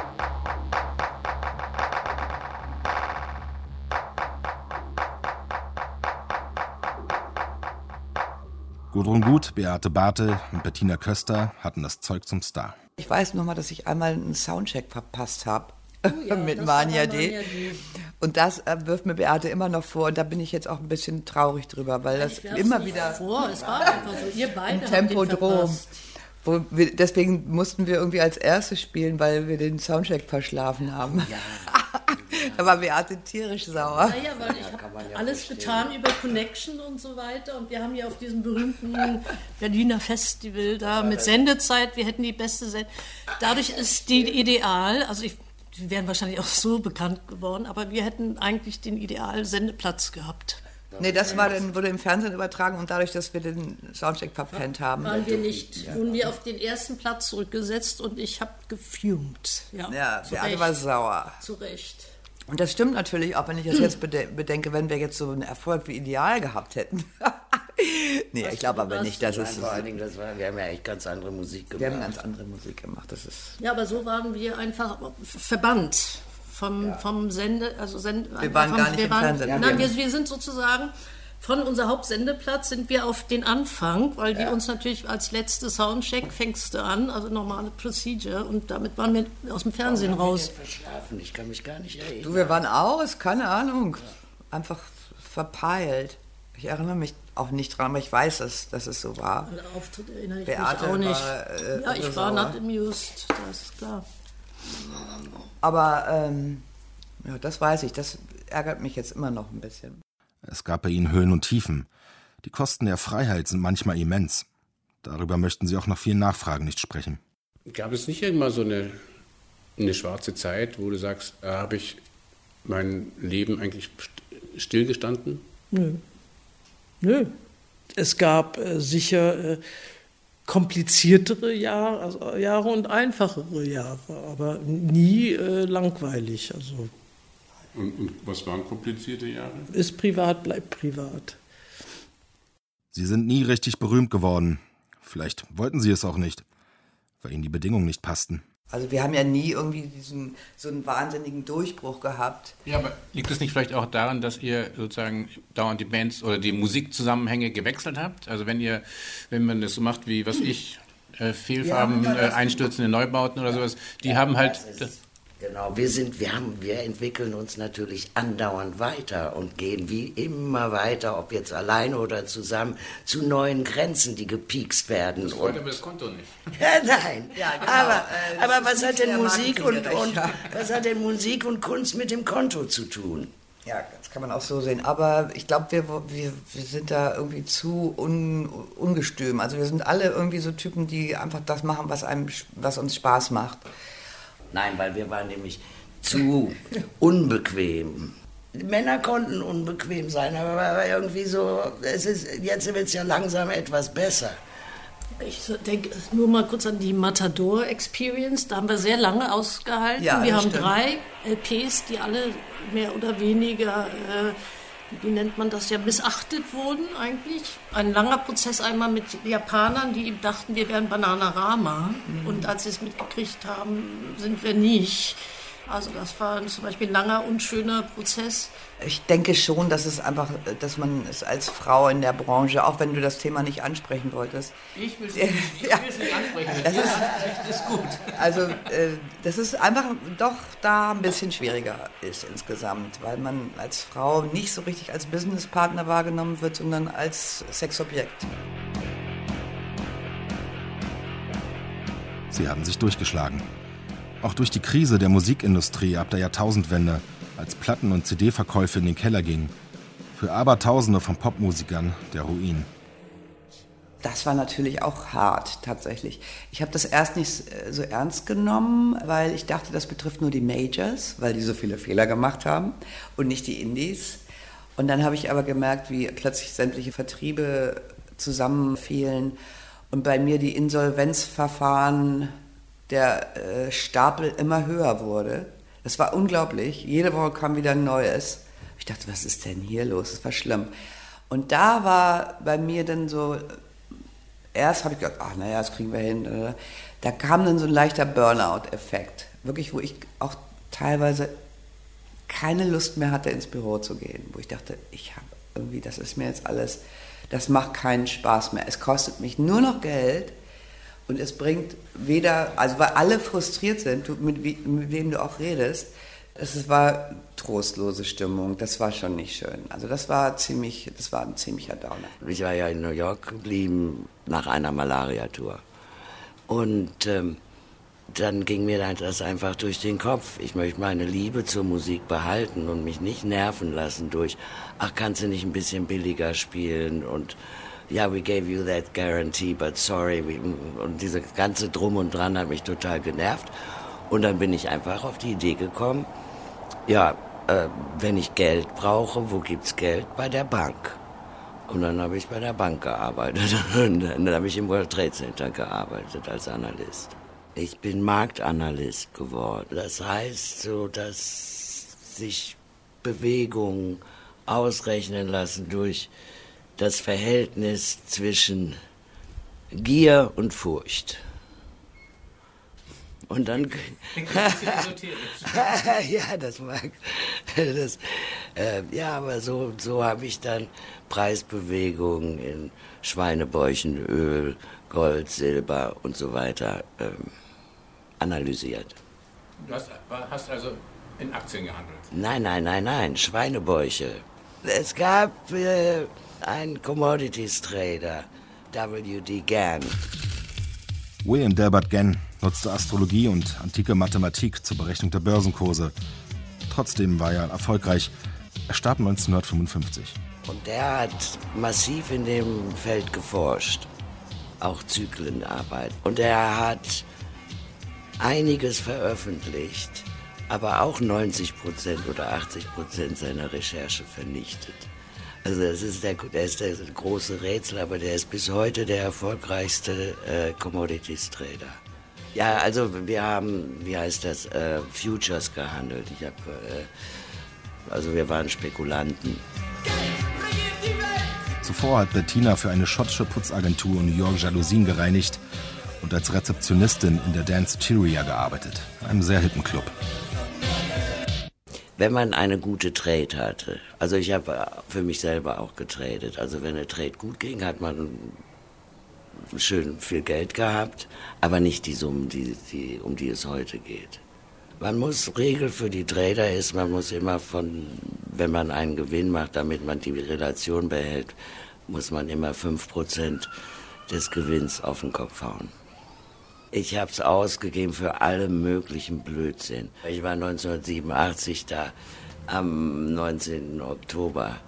Gudrun Gut, Beate Barthel und Bettina Köster hatten das Zeug zum Star. Ich weiß noch mal, dass ich einmal einen Soundcheck verpasst habe. Oh ja, mit das Mania war D. Mania D. Und das äh, wirft mir Beate immer noch vor. Und da bin ich jetzt auch ein bisschen traurig drüber, weil das Ich werf's immer nicht wieder vor. Es war einfach so, ihr beide ein habt den Tempodrom. verpasst. Wo wir, deswegen mussten wir irgendwie als erstes spielen, weil wir den Soundcheck verschlafen haben. Ja. Da war Beate tierisch sauer. Naja, weil ich habe alles getan über Connection und so weiter. Und wir haben ja auf diesem berühmten Berliner Festival da mit Sendezeit, wir hätten die beste Sendezeit. Dadurch ist die Ideal, also ich, wir wären wahrscheinlich auch so bekannt geworden, aber wir hätten eigentlich den Ideal-Sendeplatz gehabt. Nee, das war dann, wurde im Fernsehen übertragen und dadurch, dass wir den Soundcheck verpennt haben. Waren wir nicht, wurden wir auf den ersten Platz zurückgesetzt und ich habe gefumt. Ja, Ja, zu Beate Recht. war sauer. Zu Recht. Und das stimmt natürlich auch, wenn ich das jetzt bede- bedenke, wenn wir jetzt so einen Erfolg wie Ideal gehabt hätten. Nee, ich glaube aber nicht, dass Nein, es... vor allen Dingen, das war, wir haben ja echt ganz andere Musik gemacht. Wir haben ganz andere Musik gemacht, das ist... Ja, aber so waren wir einfach verbannt vom, vom Sende, also Sende, Wir waren vom, gar nicht wir im waren, Fernsehen. Nein, wir, wir sind sozusagen von unser Hauptsendeplatz sind wir auf den Anfang, weil die Ja. uns natürlich als letzte Soundcheck fängst du an, also normale Procedure, und damit waren wir aus dem Fernsehen Warum haben wir raus. denn verschlafen? Ich kann mich gar nicht erinnern. Du, wir waren aus, keine Ahnung, einfach verpeilt. Ich erinnere mich auch nicht dran, aber ich weiß es, dass es so war. An den Auftritt erinnere ich Beate mich auch nicht. war, äh, ja, ich so war sauer. not amused, das ist klar. Aber ähm, ja, das weiß ich, das ärgert mich jetzt immer noch ein bisschen. Es gab bei ihnen Höhen und Tiefen. Die Kosten der Freiheit sind manchmal immens. Darüber möchten sie auch nach vielen Nachfragen nicht sprechen. Gab es nicht irgendwann so eine, eine schwarze Zeit, wo du sagst, da habe ich mein Leben eigentlich st- stillgestanden? Nö. Nö. Es gab äh, sicher äh, kompliziertere Jahre, also Jahre und einfachere Jahre, aber nie äh, langweilig. Also Und, und was waren komplizierte Jahre? ist privat, bleibt privat. Sie sind nie richtig berühmt geworden. Vielleicht wollten sie es auch nicht, weil ihnen die Bedingungen nicht passten. Also wir haben ja nie irgendwie diesen so einen wahnsinnigen Durchbruch gehabt. Ja, aber liegt es nicht vielleicht auch daran, dass ihr sozusagen dauernd die Bands oder die Musikzusammenhänge gewechselt habt? Also wenn ihr, wenn man das so macht wie, was ich, äh, Fehlfarben, Ja, äh, einstürzende Neubauten oder sowas, die haben halt... Das ist, genau, wir sind, wir haben, wir entwickeln uns natürlich andauernd weiter und gehen wie immer weiter, ob jetzt alleine oder zusammen, zu neuen Grenzen, die gepiekst werden. Das freut aber das Konto nicht. Ja, nein. Ja, genau. Aber, Äh, aber das was ist hat nicht denn der Musik und, Marketing, und ja. was hat denn Musik und Kunst mit dem Konto zu tun? Ja, das kann man auch so sehen. Aber ich glaube, wir, wir, wir sind da irgendwie zu un, ungestüm. Also wir sind alle irgendwie so Typen, die einfach das machen, was, einem, was uns Spaß macht. Nein, weil wir waren nämlich zu unbequem. Die Männer konnten unbequem sein, aber irgendwie so, es ist, jetzt wird es ja langsam etwas besser. Ich denke nur mal kurz an die Matador-Experience. Da haben wir sehr lange ausgehalten. Ja, wir das haben stimmt. drei L Ps, die alle mehr oder weniger, äh, wie nennt man das ja, missachtet wurden eigentlich. Ein langer Prozess einmal mit Japanern, die dachten, wir wären Bananarama. Mhm. Und als sie es mitgekriegt haben, sind wir nicht. Also das war zum Beispiel ein langer, unschöner Prozess. Ich denke schon, dass es einfach, dass man es als Frau in der Branche, auch wenn du das Thema nicht ansprechen wolltest. Ich will es Ja. nicht, nicht ansprechen. Das ist, das ist gut. Also, äh, dass es einfach doch da ein bisschen schwieriger ist insgesamt, weil man als Frau nicht so richtig als Businesspartner wahrgenommen wird, sondern als Sexobjekt. Sie haben sich durchgeschlagen. Auch durch die Krise der Musikindustrie ab der Jahrtausendwende, als Platten- und C D-Verkäufe in den Keller gingen. Für Abertausende von Popmusikern der Ruin. Das war natürlich auch hart, tatsächlich. Ich habe das erst nicht äh, so ernst genommen, weil ich dachte, das betrifft nur die Majors, weil die so viele Fehler gemacht haben und nicht die Indies. Und dann habe ich aber gemerkt, wie plötzlich sämtliche Vertriebe zusammenfielen und bei mir die Insolvenzverfahren, der äh, Stapel immer höher wurde. Das war unglaublich. Jede Woche kam wieder ein neues. Ich dachte, was ist denn hier los? Das war schlimm. Und da war bei mir dann so erst habe ich gedacht, ach naja, das kriegen wir hin. Da kam dann so ein leichter Burnout-Effekt. Wirklich, wo ich auch teilweise keine Lust mehr hatte, ins Büro zu gehen. Wo ich dachte, ich habe irgendwie, das ist mir jetzt alles, das macht keinen Spaß mehr. Es kostet mich nur noch Geld und es bringt weder, also weil alle frustriert sind, du, mit, mit wem du auch redest, es war trostlose Stimmung, das war schon nicht schön. Also das war ziemlich, das war ein ziemlicher Downer. Ich war ja in New York geblieben nach einer Malaria-Tour. Und ähm, dann ging mir das einfach durch den Kopf. Ich möchte meine Liebe zur Musik behalten und mich nicht nerven lassen durch, ach, kannst du nicht ein bisschen billiger spielen und ja, we gave you that guarantee, but sorry. Und diese ganze Drum und Dran hat mich total genervt. Und dann bin ich einfach auf die Idee gekommen, ja, äh, wenn ich Geld brauche, wo gibt's Geld? Bei der Bank. Und dann habe ich bei der Bank gearbeitet. Und dann habe ich im World Trade Center gearbeitet als Analyst. Ich bin Marktanalyst geworden. Das heißt so, dass sich Bewegungen ausrechnen lassen durch das Verhältnis zwischen Gier und Furcht. Und dann... ja, das mag... Das, äh, ja, aber so, so habe ich dann Preisbewegungen in Schweinebäuchen, Öl, Gold, Silber und so weiter ähm, analysiert. Du hast, hast also in Aktien gehandelt? Nein, nein, nein, nein, Schweinebäuche. Es gab äh, einen Commodities Trader, W D Gann. William Delbert Gann nutzte Astrologie und antike Mathematik zur Berechnung der Börsenkurse. Trotzdem war er erfolgreich. Er starb neunzehnhundertfünfundfünfzig. Und der hat massiv in dem Feld geforscht, auch Zyklenarbeit. Und er hat einiges veröffentlicht, aber auch neunzig Prozent oder achtzig Prozent seiner Recherche vernichtet. Also das ist der, der ist der große Rätsel, aber der ist bis heute der erfolgreichste äh, Commodities Trader. Ja, also wir haben, wie heißt das, äh, Futures gehandelt. Ich habe, äh, also wir waren Spekulanten. Zuvor hat Bettina für eine schottische Putzagentur in New York Jalousien gereinigt und als Rezeptionistin in der Dance Tyria gearbeitet, einem sehr hippen Club. Wenn man eine gute Trade hatte, also ich habe für mich selber auch getradet, also wenn eine Trade gut ging, hat man schön viel Geld gehabt, aber nicht die Summen, die, die, um die es heute geht. Man muss, Regel für die Trader ist, man muss immer von, wenn man einen Gewinn macht, damit man die Relation behält, muss man immer fünf Prozent des Gewinns auf den Kopf hauen. Ich habe es ausgegeben für alle möglichen Blödsinn. Ich war neunzehnhundertsiebenundachtzig da, am neunzehnten Oktober,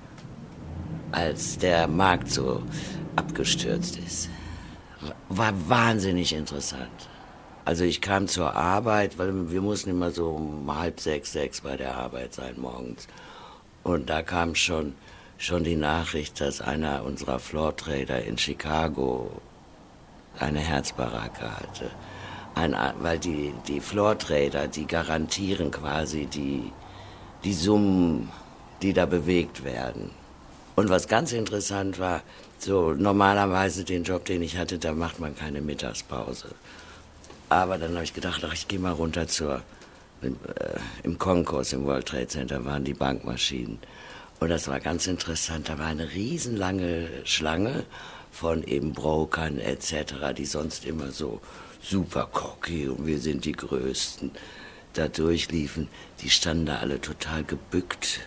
als der Markt so abgestürzt ist. War wahnsinnig interessant. Also ich kam zur Arbeit, weil wir mussten immer so um halb sechs, sechs bei der Arbeit sein morgens. Und da kam schon, schon die Nachricht, dass einer unserer Floor-Trader in Chicago eine Herzbaracke hatte. Ein, weil die, die Floor-Trader, die garantieren quasi die, die Summen, die da bewegt werden. Und was ganz interessant war, so normalerweise den Job, den ich hatte, da macht man keine Mittagspause. Aber dann habe ich gedacht, ach, ich gehe mal runter zur, im, äh, im Concourse im World Trade Center waren die Bankmaschinen. Und das war ganz interessant, da war eine riesenlange Schlange von eben Brokern et cetera, die sonst immer so super cocky und wir sind die Größten da durchliefen. Die standen da alle total gebückt.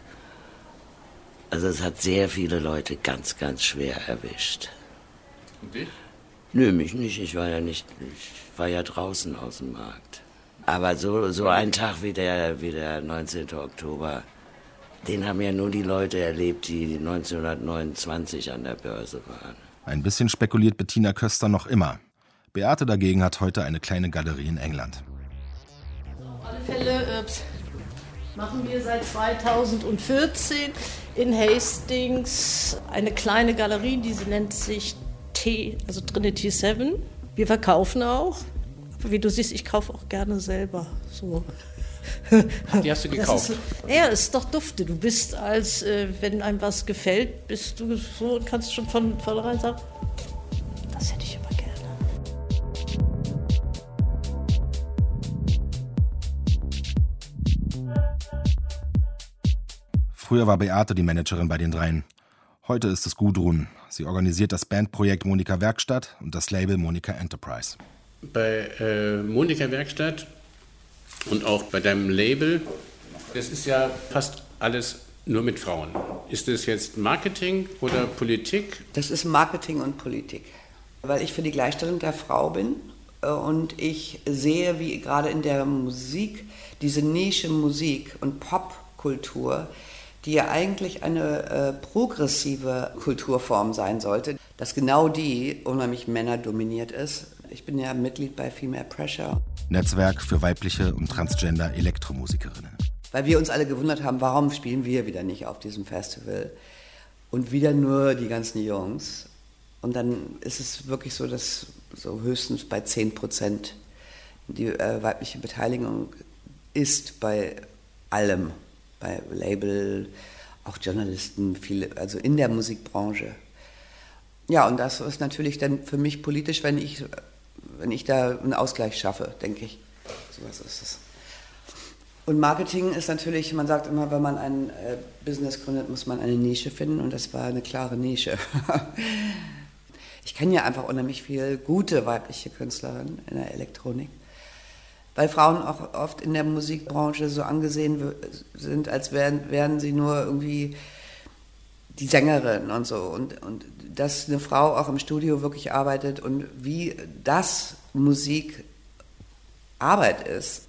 Also es hat sehr viele Leute ganz, ganz schwer erwischt. Und dich? Nö, mich nicht. Ich war ja nicht, ich war ja draußen aus dem Markt. Aber so, so ein Tag wie der, wie der neunzehnten Oktober, den haben ja nur die Leute erlebt, die neunzehnhundertneunundzwanzig an der Börse waren. Ein bisschen spekuliert Bettina Köster noch immer. Beate dagegen hat heute eine kleine Galerie in England. Auf alle Fälle äh, machen wir seit zweitausendvierzehn in Hastings eine kleine Galerie, die nennt sich T, also Trinity Seven. Wir verkaufen auch. Aber wie du siehst, ich kaufe auch gerne selber. So. Die hast du gekauft? Ist, ja, es ist doch dufte. Du bist als, äh, wenn einem was gefällt, bist du so und kannst schon von vornherein sagen, das hätte ich aber Früher war Beate die Managerin bei den Dreien. Heute ist es Gudrun. Sie organisiert das Bandprojekt Monika Werkstatt und das Label Monika Enterprise. Bei äh, Monika Werkstatt und auch bei deinem Label, das ist ja fast alles nur mit Frauen. Ist das jetzt Marketing oder Politik? Das ist Marketing und Politik, weil ich für die Gleichstellung der Frau bin und ich sehe, wie gerade in der Musik, diese Nische Musik und Popkultur, die ja eigentlich eine äh, progressive Kulturform sein sollte, dass genau die unheimlich männerdominiert ist. Ich bin ja Mitglied bei Female Pressure. Netzwerk für weibliche und transgender Elektromusikerinnen. Weil wir uns alle gewundert haben, warum spielen wir wieder nicht auf diesem Festival und wieder nur die ganzen Jungs. Und dann ist es wirklich so, dass so höchstens bei zehn Prozent die äh, weibliche Beteiligung ist bei allem. Bei Label, auch Journalisten, viele, also in der Musikbranche. Ja, und das ist natürlich dann für mich politisch, wenn ich, wenn ich da einen Ausgleich schaffe, denke ich. So was ist es. Und Marketing ist natürlich, man sagt immer, wenn man ein äh, Business gründet, muss man eine Nische finden und das war eine klare Nische. Ich kenne ja einfach unheimlich viele gute weibliche Künstlerinnen in der Elektronik. Weil Frauen auch oft in der Musikbranche so angesehen sind, als wären, wären sie nur irgendwie die Sängerin und so. Und, und dass eine Frau auch im Studio wirklich arbeitet und wie das Musik Arbeit ist.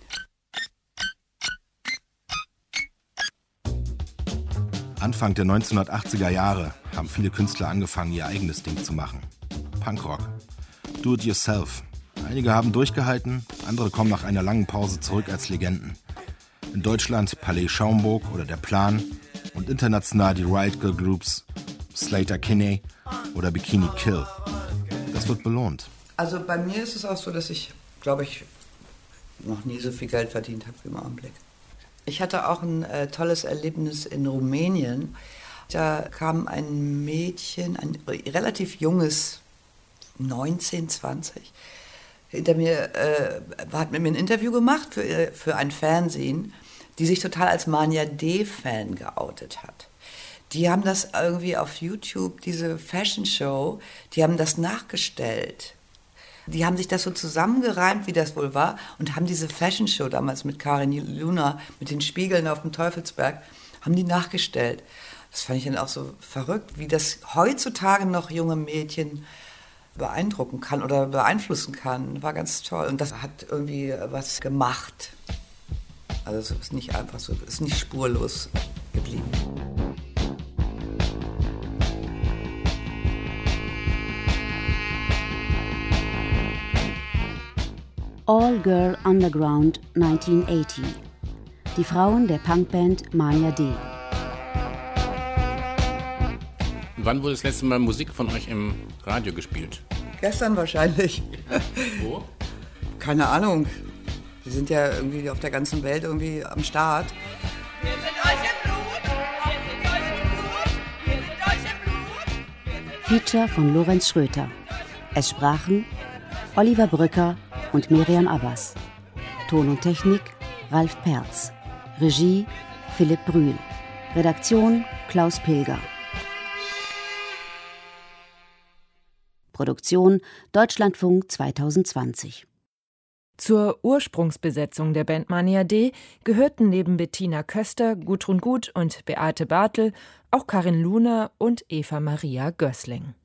Anfang der neunzehnhundertachtziger Jahre haben viele Künstler angefangen, ihr eigenes Ding zu machen. Punkrock. Do it yourself. Einige haben durchgehalten, andere kommen nach einer langen Pause zurück als Legenden. In Deutschland Palais Schaumburg oder Der Plan und international die Riot Girl Groups Slater Kinney oder Bikini Kill. Das wird belohnt. Also bei mir ist es auch so, dass ich, glaube ich, noch nie so viel Geld verdient habe wie im Augenblick. Ich hatte auch ein äh, tolles Erlebnis in Rumänien. Da kam ein Mädchen, ein relativ junges, neunzehn, zwanzig, hinter mir, äh, hat mit mir ein Interview gemacht für, für ein Fernsehen, die sich total als Mania D-Fan geoutet hat. Die haben das irgendwie auf YouTube, diese Fashion Show, die haben das nachgestellt. Die haben sich das so zusammengereimt, wie das wohl war, und haben diese Fashion Show damals mit Karin Luna, mit den Spiegeln auf dem Teufelsberg, haben die nachgestellt. Das fand ich dann auch so verrückt, wie das heutzutage noch junge Mädchen beeindrucken kann oder beeinflussen kann. War ganz toll. Und das hat irgendwie was gemacht. Also es ist nicht einfach so, es ist nicht spurlos geblieben. All Girl Underground neunzehnhundertachtzig. Die Frauen der Punkband Mania D. Wann wurde das letzte Mal Musik von euch im Radio gespielt? Gestern wahrscheinlich. Wo? Keine Ahnung. Wir sind ja irgendwie auf der ganzen Welt irgendwie am Start. Wir sind euch im Blut, wir sind euch im Blut, wir sind euch im Blut. Feature von Lorenz Schröter. Es sprachen Oliver Brücker und Miriam Abbas. Ton und Technik Ralf Perz. Regie Philipp Brühl. Redaktion Klaus Pilger. Produktion Deutschlandfunk zwanzig zwanzig. Zur Ursprungsbesetzung der Band Mania D gehörten neben Bettina Köster, Gudrun Gut und Beate Bartel auch Karin Luna und Eva Maria Gößling.